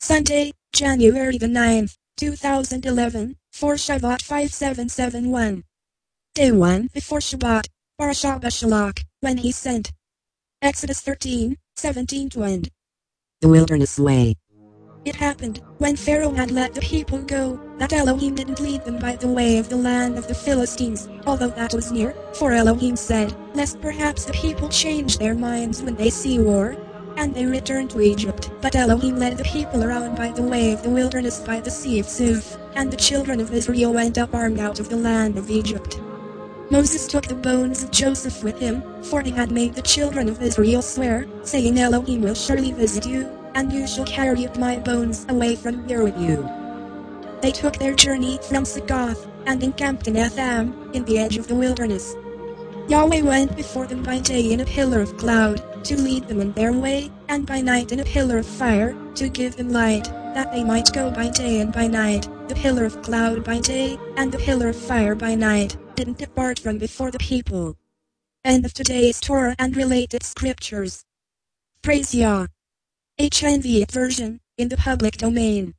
Sunday, January the 9th, 2011, for Shavuot 5771. Day 1 before Shabbat, Parashat Beshalach, when he sent. Exodus 13:17 to end. The wilderness way. It happened, when Pharaoh had let the people go, that Elohim didn't lead them by the way of the land of the Philistines, although that was near, for Elohim said, lest perhaps the people change their minds when they see war. And they returned to Egypt, but Elohim led the people around by the way of the wilderness by the sea of Suf, and the children of Israel went up armed out of the land of Egypt. Moses took the bones of Joseph with him, for he had made the children of Israel swear, saying, Elohim will surely visit you, and you shall carry up my bones away from here with you. They took their journey from Succoth, and encamped in Etham, in the edge of the wilderness. Yahweh went before them by day in a pillar of cloud, to lead them in their way, and by night in a pillar of fire, to give them light, that they might go by day and by night. The pillar of cloud by day, and the pillar of fire by night, didn't depart from before the people. End of today's Torah and related scriptures. Praise Yah. HNV version, in the public domain.